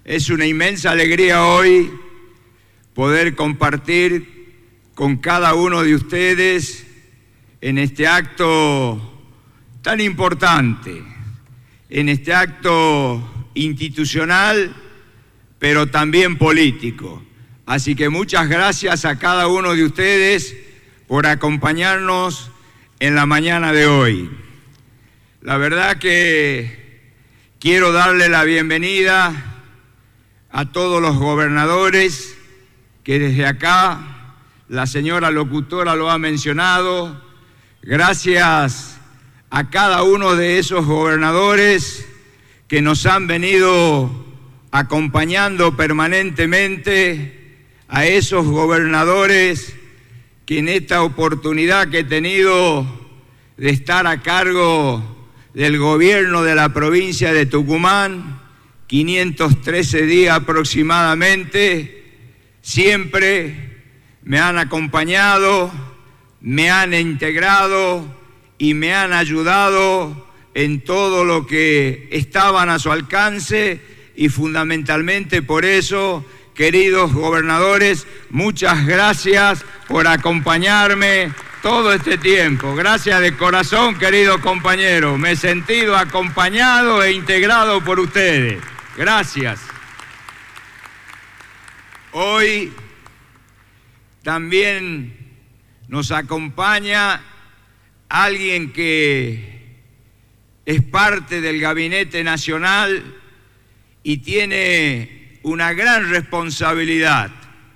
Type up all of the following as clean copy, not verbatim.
Es una inmensa alegría hoy poder compartir con cada uno de ustedes en este acto tan importante, en este acto institucional, pero también político. Así que muchas gracias a cada uno de ustedes por acompañarnos en la mañana de hoy. La verdad que quiero darle la bienvenida a todos los gobernadores que desde acá, la señora locutora lo ha mencionado. Gracias a cada uno de esos gobernadores que nos han venido acompañando permanentemente, a esos gobernadores que en esta oportunidad que he tenido de estar a cargo del gobierno de la provincia de Tucumán, 513 días aproximadamente, siempre me han acompañado, me han integrado y me han ayudado en todo lo que estaban a su alcance, y fundamentalmente por eso, queridos gobernadores, muchas gracias por acompañarme todo este tiempo. Gracias de corazón, queridos compañeros. Me he sentido acompañado e integrado por ustedes. Gracias. Hoy también nos acompaña alguien que es parte del Gabinete Nacional y tiene una gran responsabilidad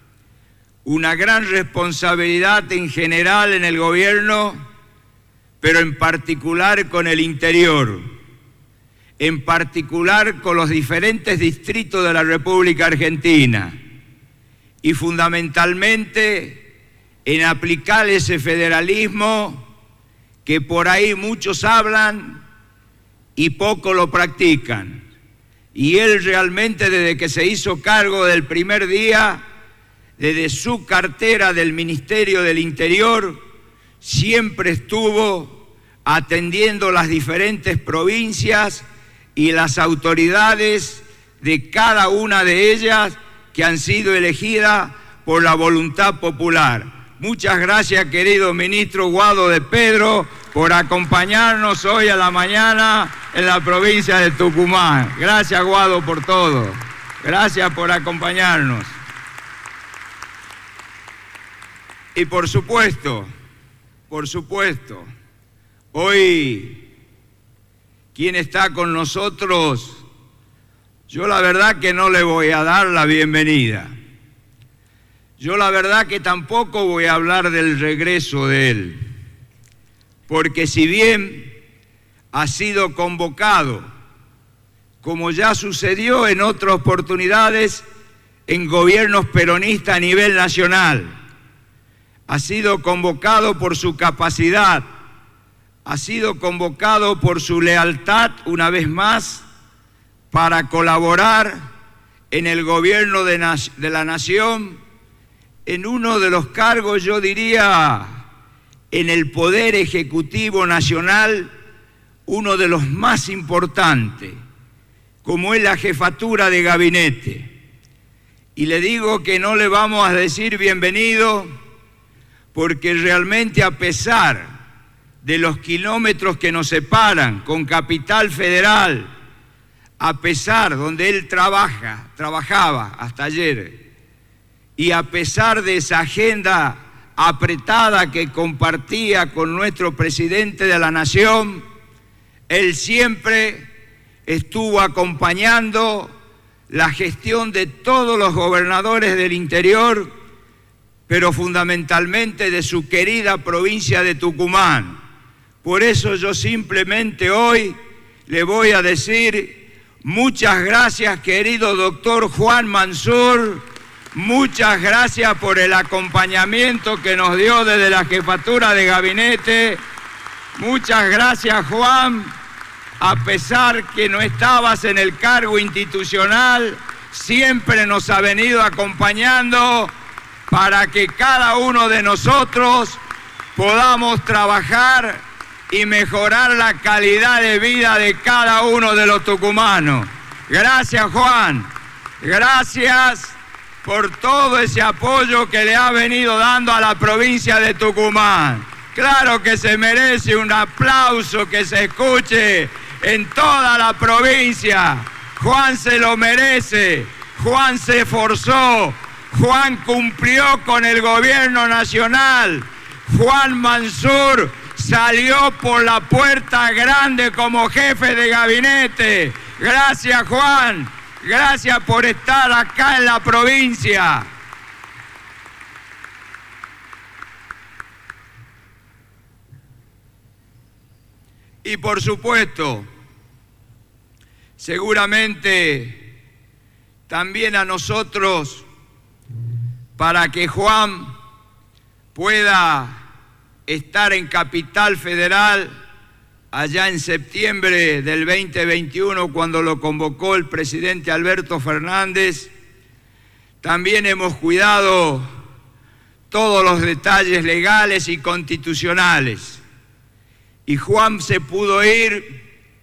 en general en el gobierno, pero en particular con el interior, en particular con los diferentes distritos de la República Argentina, y fundamentalmente en aplicar ese federalismo que por ahí muchos hablan y poco lo practican. Y él realmente, desde que se hizo cargo del primer día, desde su cartera del Ministerio del Interior, siempre estuvo atendiendo las diferentes provincias y las autoridades de cada una de ellas que han sido elegidas por la voluntad popular. Muchas gracias, querido ministro Guado de Pedro, por acompañarnos hoy a la mañana en la provincia de Tucumán. Gracias, Guado, por todo. Gracias por acompañarnos. Y por supuesto, hoy, ¿quién está con nosotros? Yo la verdad que no le voy a dar la bienvenida. Yo la verdad que tampoco voy a hablar del regreso de él. Porque si bien ha sido convocado, como ya sucedió en otras oportunidades en gobiernos peronistas a nivel nacional, ha sido convocado por su capacidad, ha sido convocado por su lealtad una vez más para colaborar en el gobierno de la nación, en uno de los cargos, yo diría, en el Poder Ejecutivo Nacional, uno de los más importantes, como es la jefatura de gabinete. Y le digo que no le vamos a decir bienvenido, porque realmente, a pesar de los kilómetros que nos separan con Capital Federal, a pesar donde él trabajaba hasta ayer, y a pesar de esa agenda apretada que compartía con nuestro presidente de la Nación, él siempre estuvo acompañando la gestión de todos los gobernadores del interior, pero fundamentalmente de su querida provincia de Tucumán. Por eso yo simplemente hoy le voy a decir muchas gracias, querido doctor Juan Mansur. Muchas gracias por el acompañamiento que nos dio desde la jefatura de gabinete. Muchas gracias, Juan. A pesar que no estabas en el cargo institucional, siempre nos ha venido acompañando para que cada uno de nosotros podamos trabajar y mejorar la calidad de vida de cada uno de los tucumanos. Gracias, Juan. Gracias por todo ese apoyo que le ha venido dando a la provincia de Tucumán. Claro que se merece un aplauso que se escuche en toda la provincia. Juan se lo merece, Juan se esforzó, Juan cumplió con el gobierno nacional, Juan Mansur salió por la puerta grande como jefe de gabinete. Gracias, Juan, gracias por estar acá en la provincia. Y por supuesto, seguramente también a nosotros, para que Juan pueda estar en Capital Federal allá en septiembre del 2021, cuando lo convocó el presidente Alberto Fernández, también hemos cuidado todos los detalles legales y constitucionales. Y Juan se pudo ir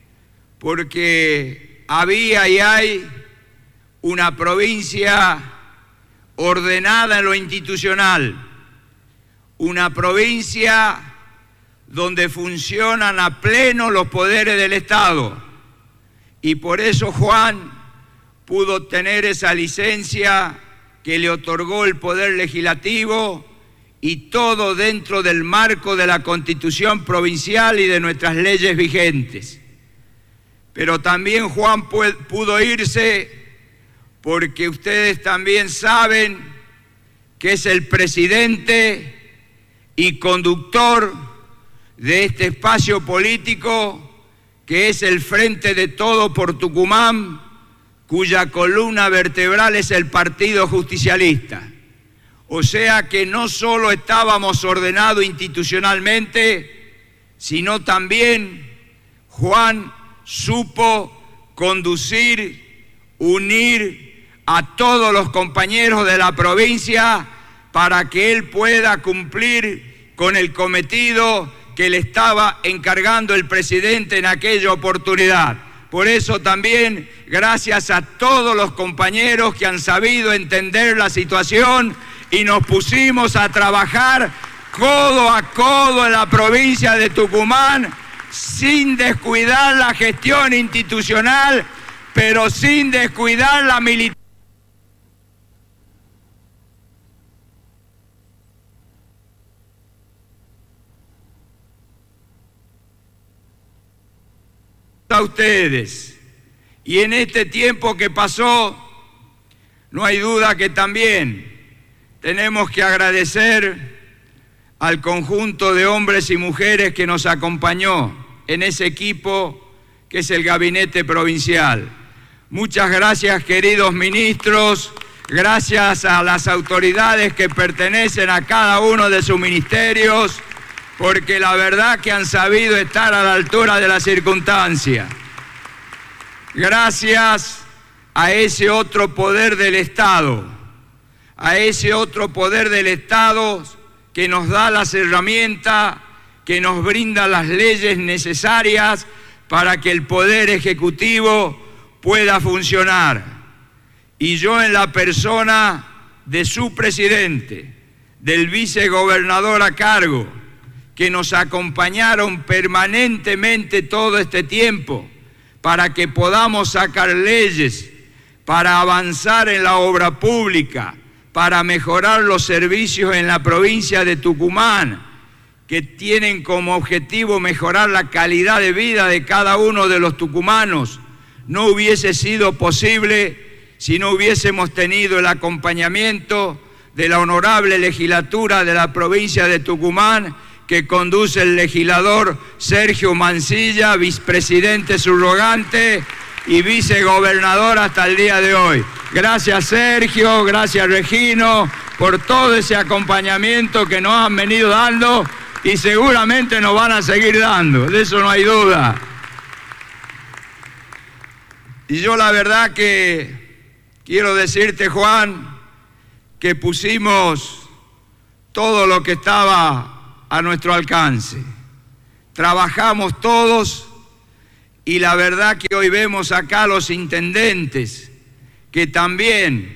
porque había y hay una provincia ordenada en lo institucional, una provincia donde funcionan a pleno los poderes del Estado. Y por eso Juan pudo tener esa licencia que le otorgó el Poder Legislativo, y todo dentro del marco de la Constitución provincial y de nuestras leyes vigentes. Pero también Juan pudo irse porque ustedes también saben que es el presidente y conductor de este espacio político que es el Frente de Todos por Tucumán, cuya columna vertebral es el Partido Justicialista. O sea que no solo estábamos ordenados institucionalmente, sino también Juan supo conducir, unir a todos los compañeros de la provincia para que él pueda cumplir con el cometido que le estaba encargando el presidente en aquella oportunidad. Por eso también, gracias a todos los compañeros que han sabido entender la situación, y nos pusimos a trabajar codo a codo en la provincia de Tucumán, sin descuidar la gestión institucional, pero sin descuidar la militancia. A ustedes. Y en este tiempo que pasó, no hay duda que también tenemos que agradecer al conjunto de hombres y mujeres que nos acompañó en ese equipo que es el Gabinete Provincial. Muchas gracias, queridos ministros, gracias a las autoridades que pertenecen a cada uno de sus ministerios, porque la verdad que han sabido estar a la altura de las circunstancias. Gracias a ese otro poder del Estado, a ese otro poder del Estado que nos da las herramientas, que nos brinda las leyes necesarias para que el Poder Ejecutivo pueda funcionar. Y yo, en la persona de su presidente, del vicegobernador a cargo, que nos acompañaron permanentemente todo este tiempo para que podamos sacar leyes, para avanzar en la obra pública, para mejorar los servicios en la provincia de Tucumán, que tienen como objetivo mejorar la calidad de vida de cada uno de los tucumanos, no hubiese sido posible si no hubiésemos tenido el acompañamiento de la honorable legislatura de la provincia de Tucumán, que conduce el legislador Sergio Mancilla, vicepresidente subrogante y vicegobernador hasta el día de hoy. Gracias, Sergio, gracias, Regino, por todo ese acompañamiento que nos han venido dando y seguramente nos van a seguir dando, de eso no hay duda. Y yo la verdad que quiero decirte, Juan, que pusimos todo lo que estaba a nuestro alcance. Trabajamos todos y la verdad que hoy vemos acá los intendentes que también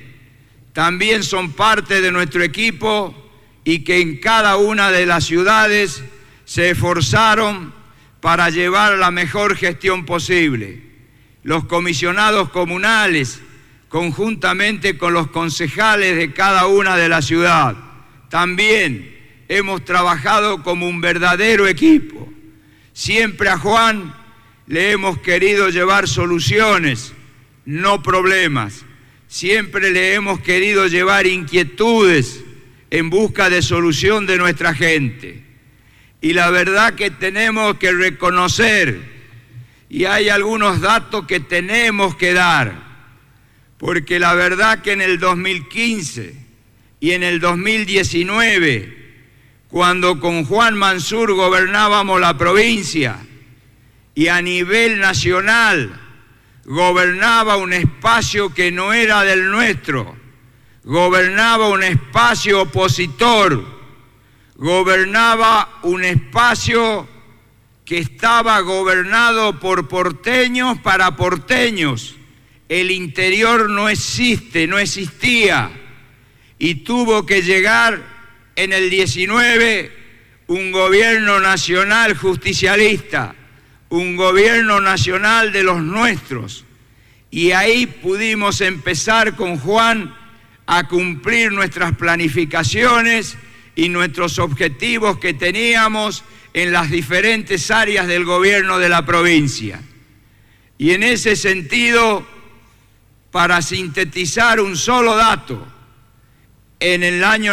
son parte de nuestro equipo y que en cada una de las ciudades se esforzaron para llevar la mejor gestión posible. Los comisionados comunales, conjuntamente con los concejales de cada una de las ciudades, también hemos trabajado como un verdadero equipo. Siempre a Juan le hemos querido llevar soluciones, no problemas. Siempre le hemos querido llevar inquietudes en busca de solución de nuestra gente. Y la verdad que tenemos que reconocer, y hay algunos datos que tenemos que dar, porque la verdad que en el 2015 y en el 2019, cuando con Juan Mansur gobernábamos la provincia y a nivel nacional gobernaba un espacio que no era del nuestro, gobernaba un espacio opositor, gobernaba un espacio que estaba gobernado por porteños para porteños. El interior no existe, no existía, y tuvo que llegar en el 19 un gobierno nacional justicialista, un gobierno nacional de los nuestros, y ahí pudimos empezar con Juan a cumplir nuestras planificaciones y nuestros objetivos que teníamos en las diferentes áreas del gobierno de la provincia. Y en ese sentido, para sintetizar un solo dato, en el año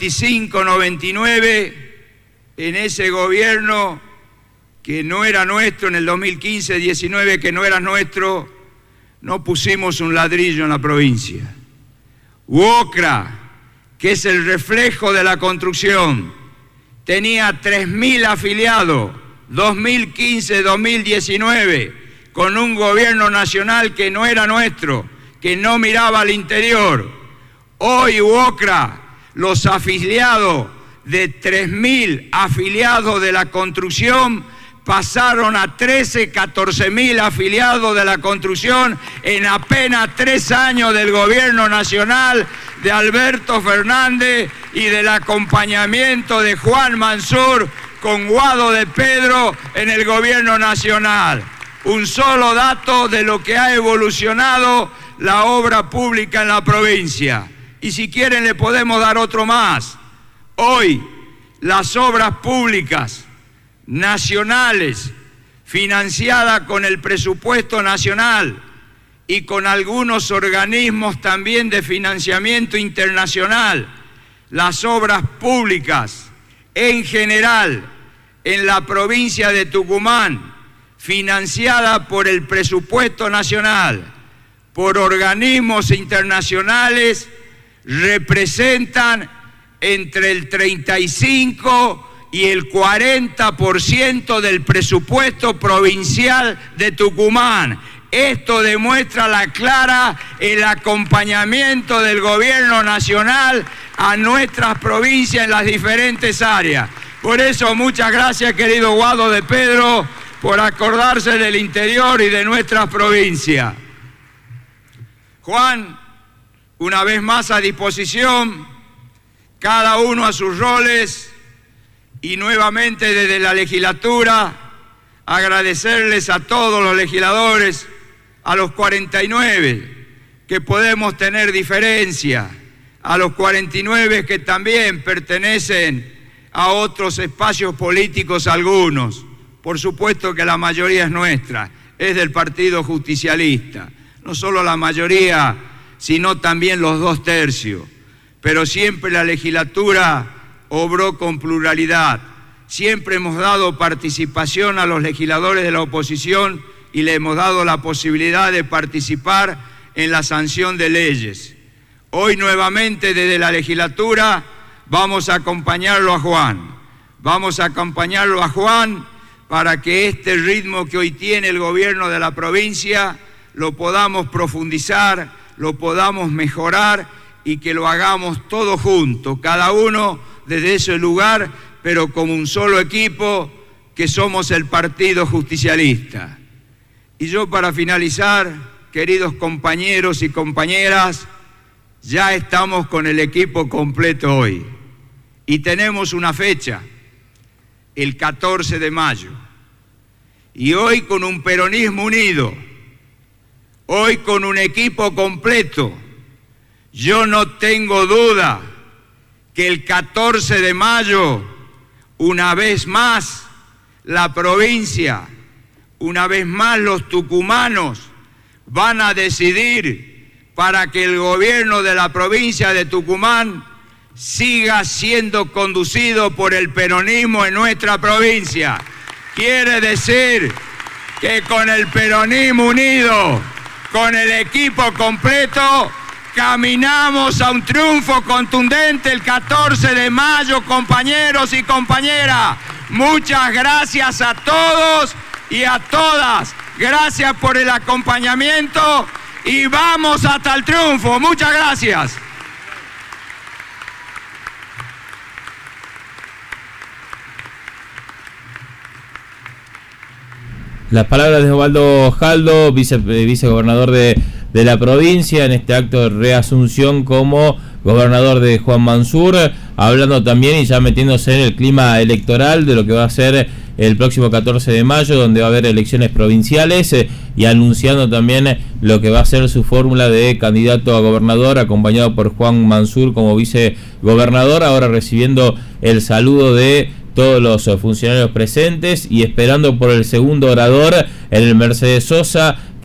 95-99, en ese gobierno que no era nuestro, en el 2015-19 que no era nuestro, no pusimos un ladrillo en la provincia. UOCRA, que es el reflejo de la construcción, tenía 3.000 afiliados, 2015-2019, con un gobierno nacional que no era nuestro, que no miraba al interior. Hoy UOCRA, los afiliados de 3.000 afiliados de la construcción, pasaron a 14.000 afiliados de la construcción en apenas 3 años del gobierno nacional de Alberto Fernández y del acompañamiento de Juan Mansur con Guado de Pedro en el gobierno nacional. Un solo dato de lo que ha evolucionado la obra pública en la provincia. Y si quieren le podemos dar otro más. Hoy las obras públicas nacionales, financiadas con el presupuesto nacional y con algunos organismos también de financiamiento internacional, las obras públicas en general en la provincia de Tucumán, financiadas por el presupuesto nacional, por organismos internacionales, representan entre el 35 y el 40% del presupuesto provincial de Tucumán. Esto demuestra el acompañamiento del gobierno nacional a nuestras provincias en las diferentes áreas. Por eso, muchas gracias, querido Guado de Pedro, por acordarse del interior y de nuestras provincias. Juan, una vez más a disposición, cada uno a sus roles. Y nuevamente desde la legislatura, agradecerles a todos los legisladores, a los 49 que podemos tener diferencia, a los 49 que también pertenecen a otros espacios políticos algunos. Por supuesto que la mayoría es nuestra, es del Partido Justicialista. No solo la mayoría, sino también los 2/3. Pero siempre la legislatura obró con pluralidad. Siempre hemos dado participación a los legisladores de la oposición y le hemos dado la posibilidad de participar en la sanción de leyes. Hoy nuevamente desde la legislatura vamos a acompañarlo a Juan. Vamos a acompañarlo a Juan para que este ritmo que hoy tiene el gobierno de la provincia lo podamos profundizar, lo podamos mejorar y que lo hagamos todos juntos, cada uno desde ese lugar, pero como un solo equipo que somos el Partido Justicialista. Y yo para finalizar queridos compañeros y compañeras, ya estamos con el equipo completo hoy y tenemos una fecha, el 14 de mayo. Y hoy con un peronismo unido, hoy con un equipo completo, yo no tengo duda que el 14 de mayo, una vez más, la provincia, una vez más los tucumanos van a decidir para que el gobierno de la provincia de Tucumán siga siendo conducido por el peronismo en nuestra provincia. Quiere decir que con el peronismo unido, con el equipo completo, caminamos a un triunfo contundente el 14 de mayo, compañeros y compañeras. Muchas gracias a todos y a todas. Gracias por el acompañamiento y vamos hasta el triunfo. Muchas gracias. Las palabras de Osvaldo Jaldo, vicegobernador de la provincia, en este acto de reasunción como gobernador de Juan Mansur, hablando también y ya metiéndose en el clima electoral de lo que va a ser el próximo 14 de mayo, donde va a haber elecciones provinciales, y anunciando también lo que va a ser su fórmula de candidato a gobernador, acompañado por Juan Mansur como vicegobernador, ahora recibiendo el saludo de todos los funcionarios presentes y esperando por el segundo orador en el Mercedes Sosa.